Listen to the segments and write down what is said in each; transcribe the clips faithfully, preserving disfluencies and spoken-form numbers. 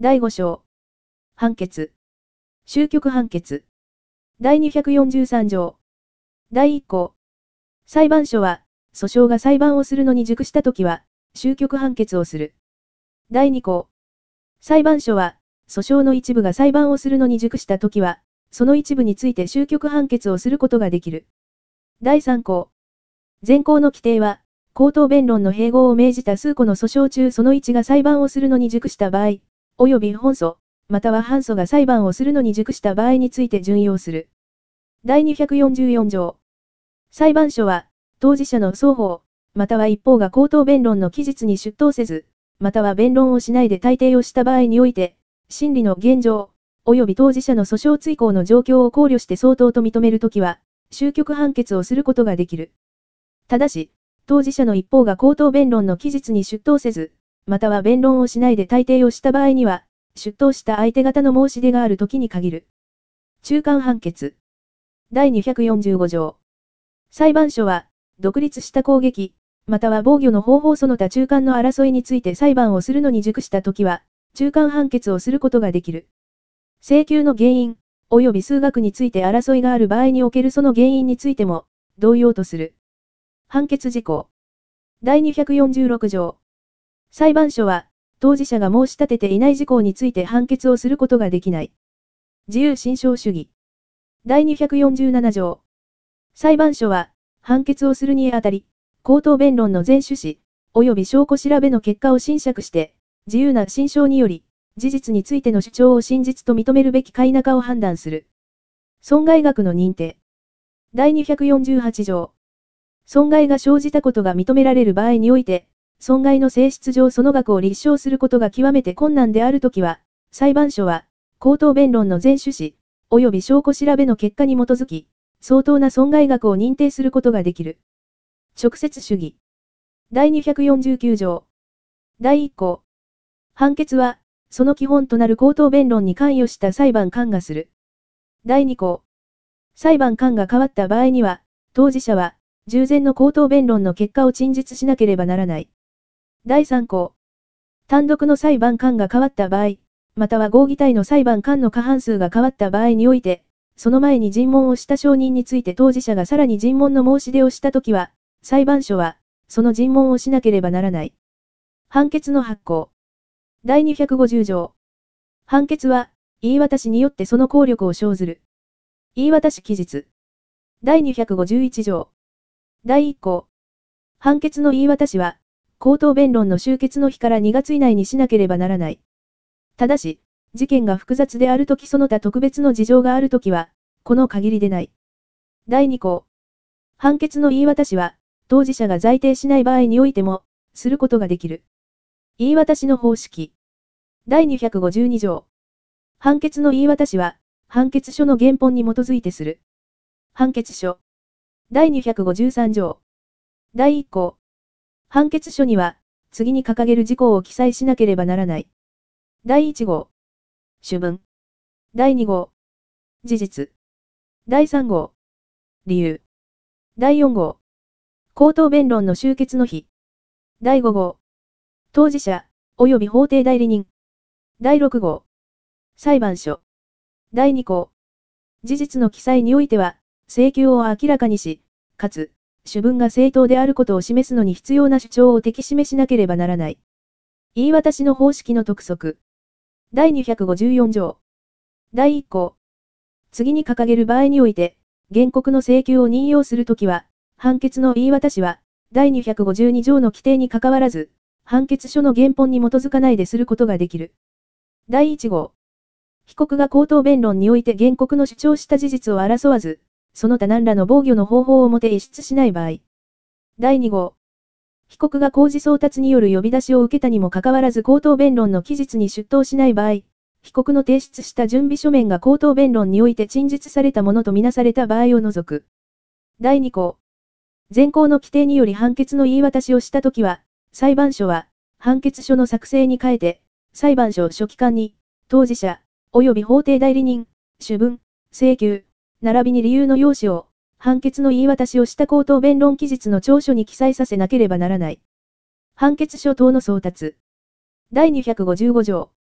だいご章。判決。終局判決。だいにひゃくよんじゅうさん条。だいいっ項。裁判所は、訴訟が裁判をするのに熟したときは、終局判決をする。だいに項。裁判所は、訴訟の一部が裁判をするのに熟したときは、その一部について終局判決をすることができる。だいさん項。前項の規定は、口頭弁論の併合を命じた数個の訴訟中そのいちが裁判をするのに熟した場合、及び本訴、または反訴が裁判をするのに熟した場合について準用する。だいにひゃくよんじゅうよん条。裁判所は、当事者の双方、または一方が口頭弁論の期日に出頭せず、または弁論をしないで退廷をした場合において、審理の現状、及び当事者の訴訟追考の状況を考慮して相当と認めるときは、終局判決をすることができる。ただし、当事者の一方が口頭弁論の期日に出頭せず、または弁論をしないで退廷をした場合には、出頭した相手方の申し出があるときに限る。中間判決。だいにひゃくよんじゅうご条。裁判所は、独立した攻撃、または防御の方法その他中間の争いについて裁判をするのに熟したときは、中間判決をすることができる。請求の原因、及び数額について争いがある場合におけるその原因についても、同様とする。判決事項。だいにひゃくよんじゅうろく条。裁判所は、当事者が申し立てていない事項について判決をすることができない。自由心証主義。だいにひゃくよんじゅうなな条。裁判所は、判決をするにあたり、口頭弁論の全趣旨、及び証拠調べの結果を斟酌して、自由な心証により、事実についての主張を真実と認めるべきか否かを判断する。損害額の認定。だいにひゃくよんじゅうはち条。損害が生じたことが認められる場合において、損害の性質上その額を立証することが極めて困難であるときは、裁判所は、口頭弁論の全趣旨、及び証拠調べの結果に基づき、相当な損害額を認定することができる。直接主義。だいにひゃくよんじゅうきゅう条。だいいっ項。判決は、その基本となる口頭弁論に関与した裁判官がする。だいに項。裁判官が変わった場合には、当事者は、従前の口頭弁論の結果を陳述しなければならない。だいさん項。単独の裁判官が変わった場合、または合議体の裁判官の過半数が変わった場合において、その前に尋問をした証人について当事者がさらに尋問の申し出をしたときは、裁判所は、その尋問をしなければならない。判決の発行。だいにひゃくごじゅう条。判決は、言い渡しによってその効力を生ずる。言い渡し期日。だいにひゃくごじゅういち条。だいいっ項。判決の言い渡しは、口頭弁論の終結の日からにがつ以内にしなければならない。ただし、事件が複雑であるときその他特別の事情があるときは、この限りでない。だいに項。判決の言い渡しは、当事者が在廷しない場合においても、することができる。言い渡しの方式。だいにひゃくごじゅうに条。判決の言い渡しは、判決書の原本に基づいてする。判決書。だいにひゃくごじゅうさん条。だいいっ項。判決書には、次に掲げる事項を記載しなければならない。だいいち号。主文。だいに号。事実。だいさん号。理由。だいよん号。口頭弁論の終結の日。だいご号。当事者、及び法定代理人。だいろく号。裁判所。だいに項。事実の記載においては、請求を明らかにし、かつ、主文が正当であることを示すのに必要な主張を適示しなければならない。言い渡しの方式の督促。だいにひゃくごじゅうよん条。だいいっ項。次に掲げる場合において、原告の請求を任用するときは、判決の言い渡しは、だいにひゃくごじゅうに条の規定にかかわらず、判決書の原本に基づかないですることができる。だいいち号。被告が口頭弁論において原告の主張した事実を争わず、その他何らの防御の方法をもて逸失しない場合。だいに号。被告が公示送達による呼び出しを受けたにもかかわらず口頭弁論の期日に出頭しない場合、被告の提出した準備書面が口頭弁論において陳述されたものとみなされた場合を除く。だいに項。前項の規定により判決の言い渡しをしたときは、裁判所は、判決書の作成に変えて、裁判所書記官に、当事者、及び法定代理人、主文、請求、並びに理由の要旨を、判決の言い渡しをした口頭弁論期日の調書に記載させなければならない。判決書等の送達。だいにひゃくごじゅうご条。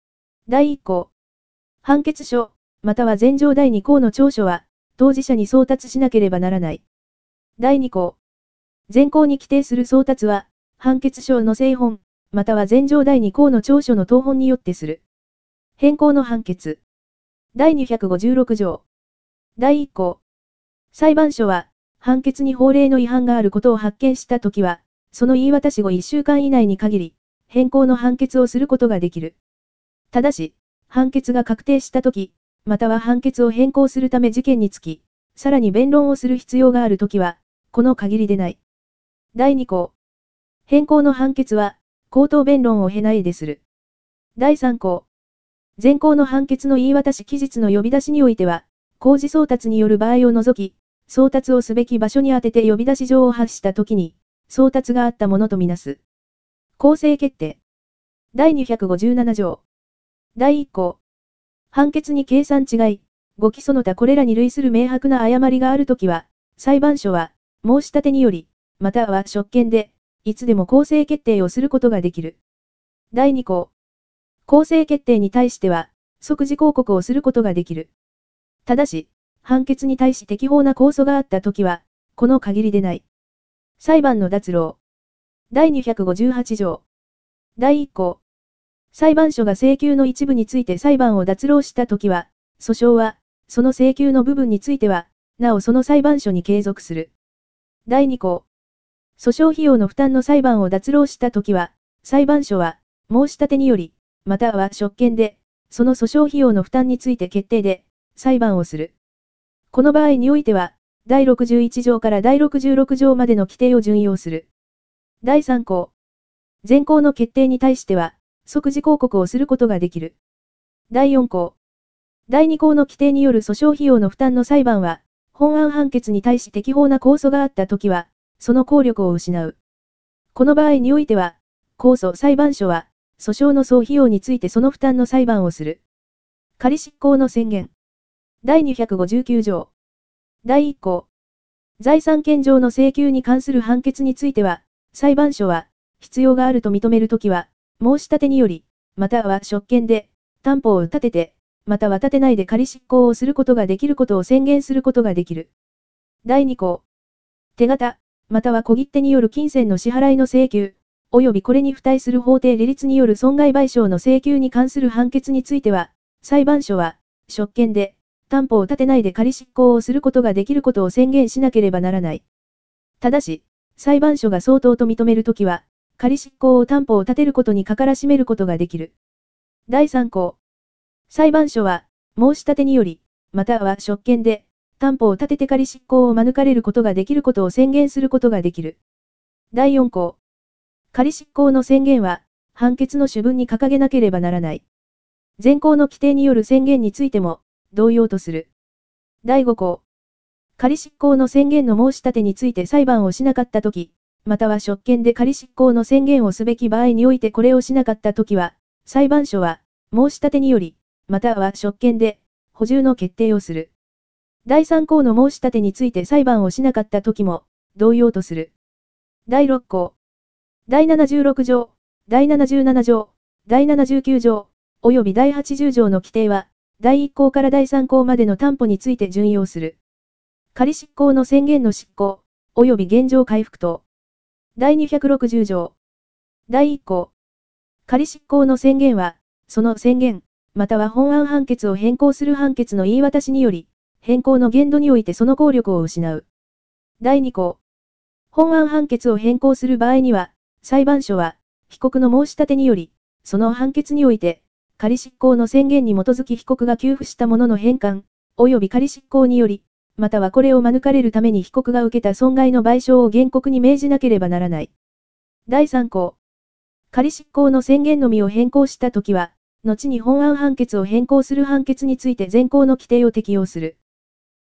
だいいっ項。判決書、または前条だいに項の調書は、当事者に送達しなければならない。だいに項。前項に規定する送達は、判決書の正本、または前条だいに項の調書の当本によってする。変更の判決。だいにひゃくごじゅうろく条。だいいっ項。裁判所は、判決に法令の違反があることを発見したときは、その言い渡し後いっしゅうかん以内に限り、変更の判決をすることができる。ただし、判決が確定したとき、または判決を変更するため事件につき、さらに弁論をする必要があるときは、この限りでない。だいに項。変更の判決は、口頭弁論を経ないでする。だいさん項。前項の判決の言い渡し期日の呼び出しにおいては、公示送達による場合を除き、送達をすべき場所に当てて呼び出し状を発したときに、送達があったものとみなす。公正決定。だいにひゃくごじゅうなな条。だいいっ項。判決に計算違い、ご起訴の他これらに類する明白な誤りがあるときは、裁判所は、申し立てにより、または職権で、いつでも公正決定をすることができる。だいに項。公正決定に対しては、即時抗告をすることができる。ただし、判決に対し適法な控訴があったときは、この限りでない。裁判の脱浪。だいにひゃくごじゅうはち条。だいいっ項。裁判所が請求の一部について裁判を脱浪したときは、訴訟は、その請求の部分については、なおその裁判所に継続する。だいに項。訴訟費用の負担の裁判を脱浪したときは、裁判所は、申し立てにより、または職権で、その訴訟費用の負担について決定で、裁判をする。この場合においては、だいろくじゅういち条からだいろくじゅうろく条までの規定を準用する。だいさん項。前項の決定に対しては、即時抗告をすることができる。だいよん項。だいに項の規定による訴訟費用の負担の裁判は、本案判決に対し適法な控訴があったときは、その効力を失う。この場合においては、控訴裁判所は、訴訟の総費用についてその負担の裁判をする。仮執行の宣言。だいにひゃくごじゅうきゅう条。だいいっ項。財産権上の請求に関する判決については、裁判所は、必要があると認めるときは、申し立てにより、または職権で、担保を立てて、または立てないで仮執行をすることができることを宣言することができる。だいに項。手形、または小切手による金銭の支払いの請求、及びこれに付帯する法定利率による損害賠償の請求に関する判決については、裁判所は、職権で、担保を立てないで仮執行をすることができることを宣言しなければならない。ただし、裁判所が相当と認めるときは、仮執行を担保を立てることにかからしめることができる。だいさん項。裁判所は、申し立てにより、または職権で、担保を立てて仮執行を免れることができることを宣言することができる。だいよん項。仮執行の宣言は、判決の主文に掲げなければならない。前項の規定による宣言についても、同様とする。だいご項。仮執行の宣言の申し立てについて裁判をしなかったとき、または職権で仮執行の宣言をすべき場合においてこれをしなかったときは、裁判所は、申し立てにより、または職権で、補充の決定をする。だいさん項の申し立てについて裁判をしなかったときも、同様とする。だいろっ項。だいななじゅうろく条、だいななじゅうなな条、だいななじゅうきゅう条、及びだいはちじゅう条の規定は、だいいっ項からだいさん項までの担保について準用する。仮執行の宣言の執行、及び現状回復等。だいにひゃくろくじゅう条。だいいっ項。仮執行の宣言は、その宣言、または本案判決を変更する判決の言い渡しにより、変更の限度においてその効力を失う。だいに項。本案判決を変更する場合には、裁判所は、被告の申し立てにより、その判決において、仮執行の宣言に基づき被告が給付したものの返還、及び仮執行により、またはこれを免れるために被告が受けた損害の賠償を原告に命じなければならない。だいさん項。仮執行の宣言のみを変更したときは、後に本案判決を変更する判決について前項の規定を適用する。